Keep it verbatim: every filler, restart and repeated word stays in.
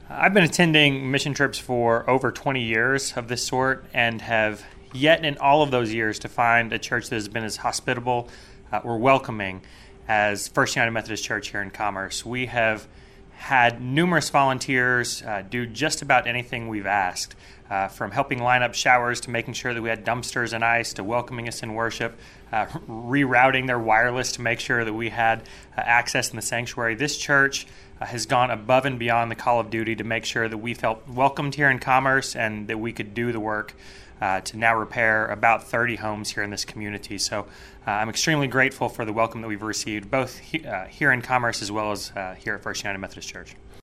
I've been attending mission trips for over twenty years of this sort and have yet in all of those years to find a church that has been as hospitable uh, or welcoming as First United Methodist Church here in Commerce. We have had numerous volunteers uh, do just about anything we've asked, uh, from helping line up showers to making sure that we had dumpsters and ice to welcoming us in worship, uh, rerouting their wireless to make sure that we had uh, access in the sanctuary. This church uh, has gone above and beyond the call of duty to make sure that we felt welcomed here in Commerce and that we could do the work Uh, to now repair about thirty homes here in this community. So uh, I'm extremely grateful for the welcome that we've received, both he, uh, here in Commerce as well as uh, here at First United Methodist Church.